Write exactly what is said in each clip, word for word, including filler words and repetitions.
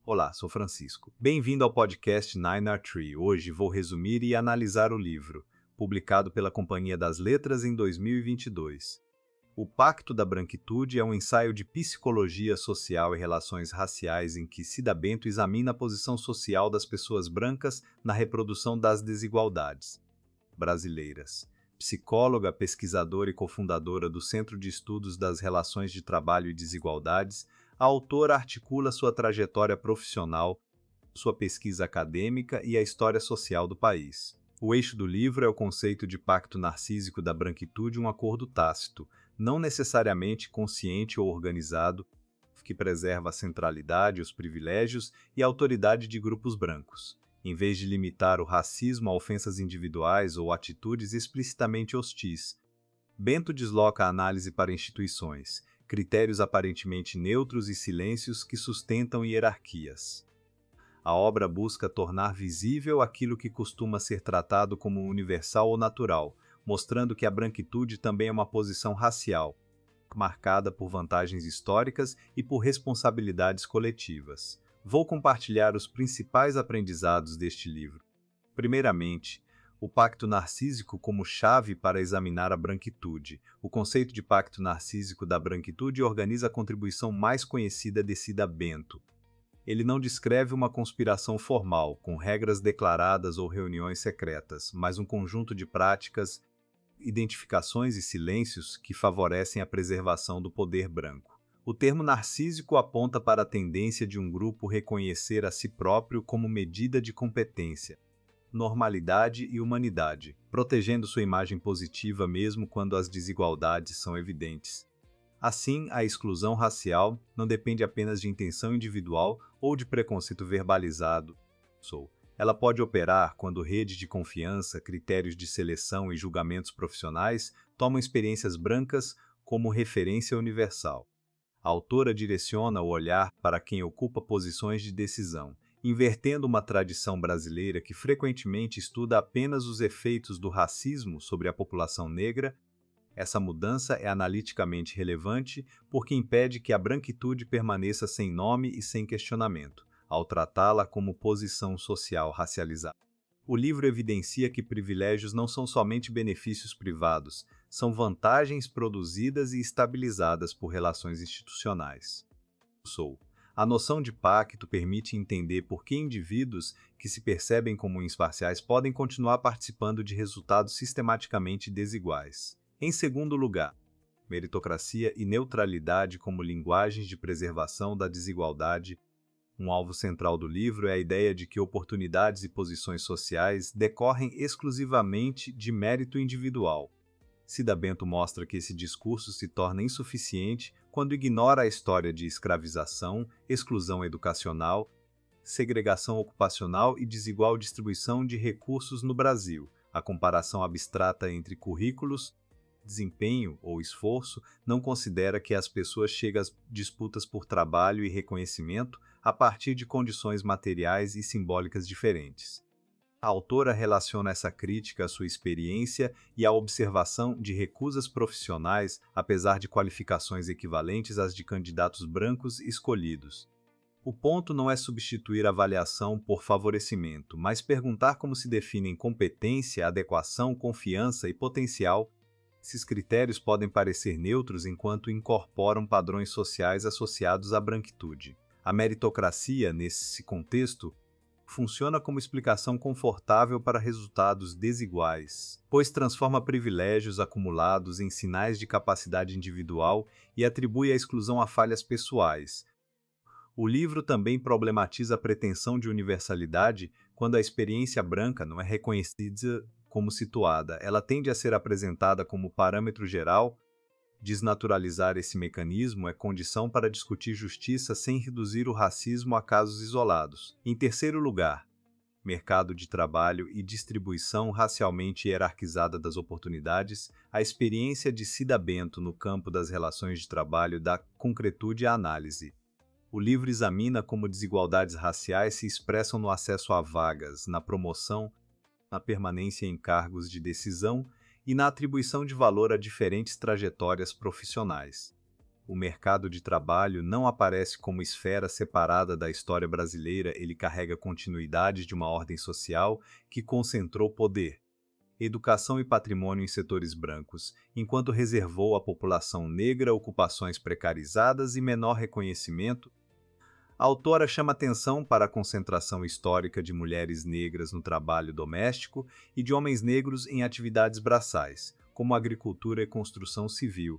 Olá, sou Francisco. Bem-vindo ao podcast Nine R Tree. Hoje vou resumir e analisar o livro, publicado pela Companhia das Letras em dois mil e vinte e dois. O Pacto da Branquitude é um ensaio de psicologia social e relações raciais em que Cida Bento examina a posição social das pessoas brancas na reprodução das desigualdades brasileiras. Psicóloga, pesquisadora e cofundadora do Centro de Estudos das Relações de Trabalho e Desigualdades, a autora articula sua trajetória profissional, sua pesquisa acadêmica e a história social do país. O eixo do livro é o conceito de pacto narcísico da branquitude, um acordo tácito, não necessariamente consciente ou organizado, que preserva a centralidade, os privilégios e a autoridade de grupos brancos. Em vez de limitar o racismo a ofensas individuais ou atitudes explicitamente hostis, Bento desloca a análise para instituições, critérios aparentemente neutros e silêncios que sustentam hierarquias. A obra busca tornar visível aquilo que costuma ser tratado como universal ou natural, mostrando que a branquitude também é uma posição racial, marcada por vantagens históricas e por responsabilidades coletivas. Vou compartilhar os principais aprendizados deste livro. Primeiramente, o pacto narcísico como chave para examinar a branquitude. O conceito de pacto narcísico da branquitude organiza a contribuição mais conhecida de Cida Bento. Ele não descreve uma conspiração formal, com regras declaradas ou reuniões secretas, mas um conjunto de práticas, identificações e silêncios que favorecem a preservação do poder branco. O termo narcísico aponta para a tendência de um grupo reconhecer a si próprio como medida de competência, normalidade e humanidade, protegendo sua imagem positiva mesmo quando as desigualdades são evidentes. Assim, a exclusão racial não depende apenas de intenção individual ou de preconceito verbalizado. Ela pode operar quando rede de confiança, critérios de seleção e julgamentos profissionais tomam experiências brancas como referência universal. A autora direciona o olhar para quem ocupa posições de decisão, invertendo uma tradição brasileira que frequentemente estuda apenas os efeitos do racismo sobre a população negra. Essa mudança é analiticamente relevante porque impede que a branquitude permaneça sem nome e sem questionamento, ao tratá-la como posição social racializada. O livro evidencia que privilégios não são somente benefícios privados, são vantagens produzidas e estabilizadas por relações institucionais. A noção de pacto permite entender por que indivíduos que se percebem como imparciais podem continuar participando de resultados sistematicamente desiguais. Em segundo lugar, meritocracia e neutralidade como linguagens de preservação da desigualdade. Um alvo central do livro é a ideia de que oportunidades e posições sociais decorrem exclusivamente de mérito individual. Cida Bento mostra que esse discurso se torna insuficiente quando ignora a história de escravização, exclusão educacional, segregação ocupacional e desigual distribuição de recursos no Brasil. A comparação abstrata entre currículos, desempenho ou esforço não considera que as pessoas chegam às disputas por trabalho e reconhecimento a partir de condições materiais e simbólicas diferentes. A autora relaciona essa crítica à sua experiência e à observação de recusas profissionais, apesar de qualificações equivalentes às de candidatos brancos escolhidos. O ponto não é substituir a avaliação por favorecimento, mas perguntar como se definem competência, adequação, confiança e potencial. Esses critérios podem parecer neutros enquanto incorporam padrões sociais associados à branquitude. A meritocracia, nesse contexto, funciona como explicação confortável para resultados desiguais, pois transforma privilégios acumulados em sinais de capacidade individual e atribui a exclusão a falhas pessoais. O livro também problematiza a pretensão de universalidade quando a experiência branca não é reconhecida como situada. Ela tende a ser apresentada como parâmetro geral. Desnaturalizar esse mecanismo é condição para discutir justiça sem reduzir o racismo a casos isolados. Em terceiro lugar, mercado de trabalho e distribuição racialmente hierarquizada das oportunidades. A experiência de Cida Bento no campo das relações de trabalho dá concretude à análise. O livro examina como desigualdades raciais se expressam no acesso a vagas, na promoção, na permanência em cargos de decisão e na atribuição de valor a diferentes trajetórias profissionais. O mercado de trabalho não aparece como esfera separada da história brasileira, ele carrega continuidade de uma ordem social que concentrou poder, educação e patrimônio em setores brancos, enquanto reservou à população negra ocupações precarizadas e menor reconhecimento. A autora chama atenção para a concentração histórica de mulheres negras no trabalho doméstico e de homens negros em atividades braçais, como agricultura e construção civil.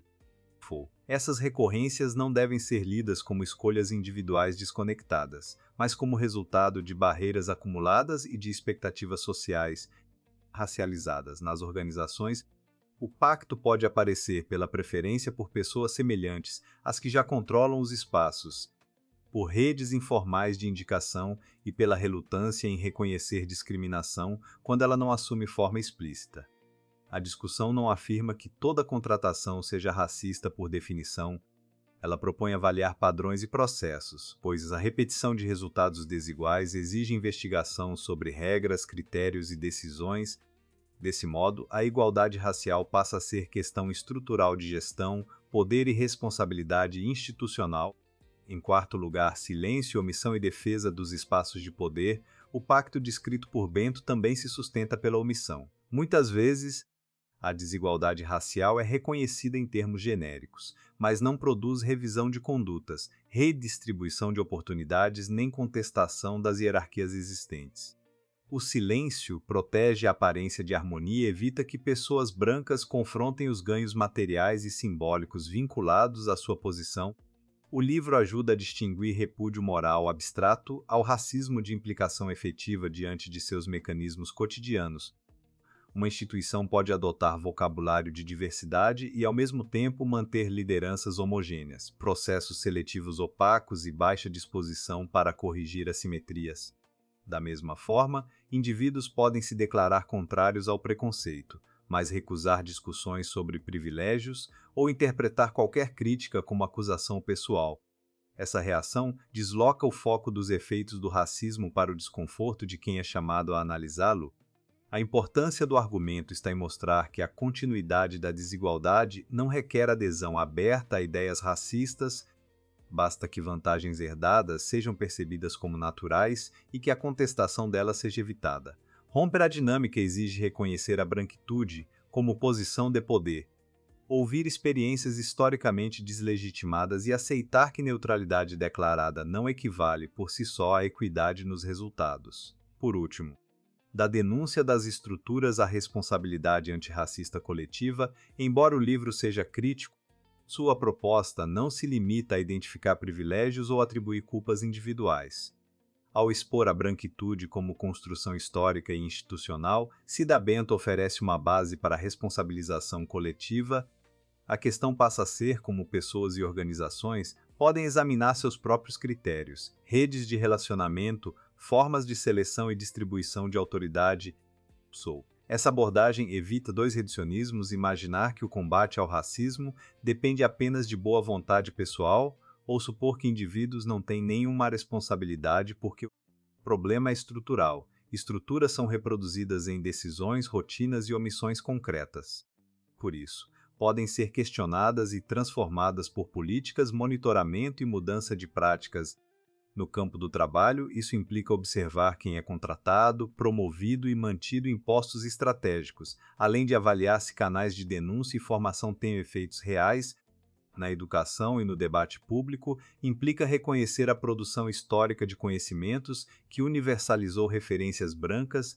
Essas recorrências não devem ser lidas como escolhas individuais desconectadas, mas como resultado de barreiras acumuladas e de expectativas sociais racializadas nas organizações. O pacto pode aparecer pela preferência por pessoas semelhantes às que já controlam os espaços, por redes informais de indicação e pela relutância em reconhecer discriminação quando ela não assume forma explícita. A discussão não afirma que toda contratação seja racista por definição. Ela propõe avaliar padrões e processos, pois a repetição de resultados desiguais exige investigação sobre regras, critérios e decisões. Desse modo, a igualdade racial passa a ser questão estrutural de gestão, poder e responsabilidade institucional. Em quarto lugar, silêncio, omissão e defesa dos espaços de poder. O pacto descrito por Bento também se sustenta pela omissão. Muitas vezes, a desigualdade racial é reconhecida em termos genéricos, mas não produz revisão de condutas, redistribuição de oportunidades nem contestação das hierarquias existentes. O silêncio protege a aparência de harmonia e evita que pessoas brancas confrontem os ganhos materiais e simbólicos vinculados à sua posição. O livro ajuda a distinguir repúdio moral abstrato ao racismo de implicação efetiva diante de seus mecanismos cotidianos. Uma instituição pode adotar vocabulário de diversidade e, ao mesmo tempo, manter lideranças homogêneas, processos seletivos opacos e baixa disposição para corrigir assimetrias. Da mesma forma, indivíduos podem se declarar contrários ao preconceito, mas recusar discussões sobre privilégios ou interpretar qualquer crítica como acusação pessoal. Essa reação desloca o foco dos efeitos do racismo para o desconforto de quem é chamado a analisá-lo. A importância do argumento está em mostrar que a continuidade da desigualdade não requer adesão aberta a ideias racistas, basta que vantagens herdadas sejam percebidas como naturais e que a contestação delas seja evitada. Romper a dinâmica exige reconhecer a branquitude como posição de poder, ouvir experiências historicamente deslegitimadas e aceitar que neutralidade declarada não equivale por si só à equidade nos resultados. Por último, da denúncia das estruturas à responsabilidade antirracista coletiva, embora o livro seja crítico, sua proposta não se limita a identificar privilégios ou atribuir culpas individuais. Ao expor a branquitude como construção histórica e institucional, Cida Bento oferece uma base para a responsabilização coletiva. A questão passa a ser como pessoas e organizações podem examinar seus próprios critérios, redes de relacionamento, formas de seleção e distribuição de autoridade. Sou. Essa abordagem evita dois reducionismos: imaginar que o combate ao racismo depende apenas de boa vontade pessoal ou supor que indivíduos não têm nenhuma responsabilidade porque o problema é estrutural. Estruturas são reproduzidas em decisões, rotinas e omissões concretas. Por isso, podem ser questionadas e transformadas por políticas, monitoramento e mudança de práticas. No campo do trabalho, isso implica observar quem é contratado, promovido e mantido em postos estratégicos, além de avaliar se canais de denúncia e formação têm efeitos reais. Na educação e no debate público, implica reconhecer a produção histórica de conhecimentos que universalizou referências brancas.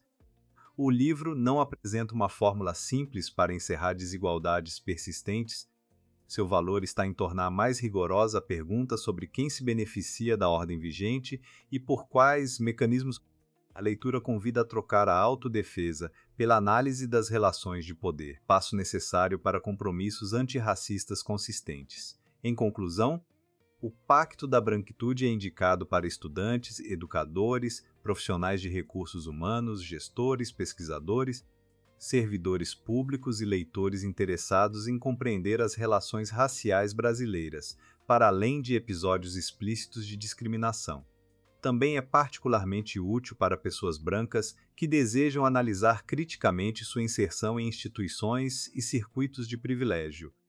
O livro não apresenta uma fórmula simples para encerrar desigualdades persistentes. Seu valor está em tornar mais rigorosa a pergunta sobre quem se beneficia da ordem vigente e por quais mecanismos. A leitura convida a trocar a autodefesa pela análise das relações de poder, passo necessário para compromissos antirracistas consistentes. Em conclusão, o Pacto da Branquitude é indicado para estudantes, educadores, profissionais de recursos humanos, gestores, pesquisadores, servidores públicos e leitores interessados em compreender as relações raciais brasileiras, para além de episódios explícitos de discriminação. Também é particularmente útil para pessoas brancas que desejam analisar criticamente sua inserção em instituições e circuitos de privilégio.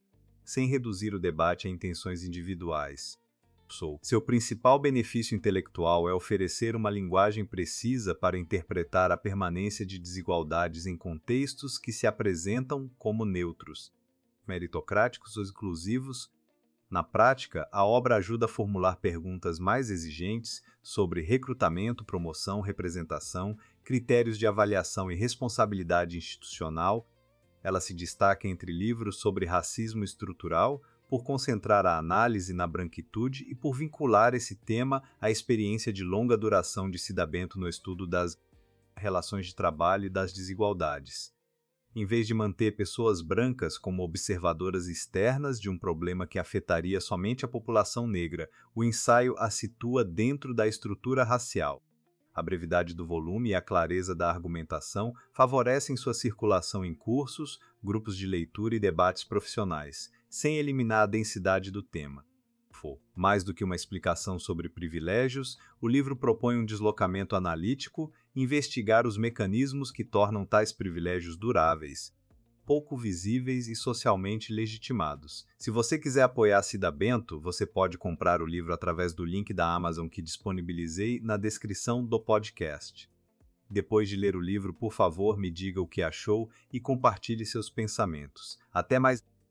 sem reduzir o debate a intenções individuais. Seu principal benefício intelectual é oferecer uma linguagem precisa para interpretar a permanência de desigualdades em contextos que se apresentam como neutros, meritocráticos ou exclusivos. Na prática, a obra ajuda a formular perguntas mais exigentes sobre recrutamento, promoção, representação, critérios de avaliação e responsabilidade institucional. Ela se destaca entre livros sobre racismo estrutural, por concentrar a análise na branquitude e por vincular esse tema à experiência de longa duração de Cida Bento no estudo das relações de trabalho e das desigualdades. Em vez de manter pessoas brancas como observadoras externas de um problema que afetaria somente a população negra, o ensaio a situa dentro da estrutura racial. A brevidade do volume e a clareza da argumentação favorecem sua circulação em cursos, grupos de leitura e debates profissionais, sem eliminar a densidade do tema. Mais do que uma explicação sobre privilégios, o livro propõe um deslocamento analítico, investigar os mecanismos que tornam tais privilégios duráveis, pouco visíveis e socialmente legitimados. Se você quiser apoiar Cida Bento, você pode comprar o livro através do link da Amazon que disponibilizei na descrição do podcast. Depois de ler o livro, por favor, me diga o que achou e compartilhe seus pensamentos. Até mais!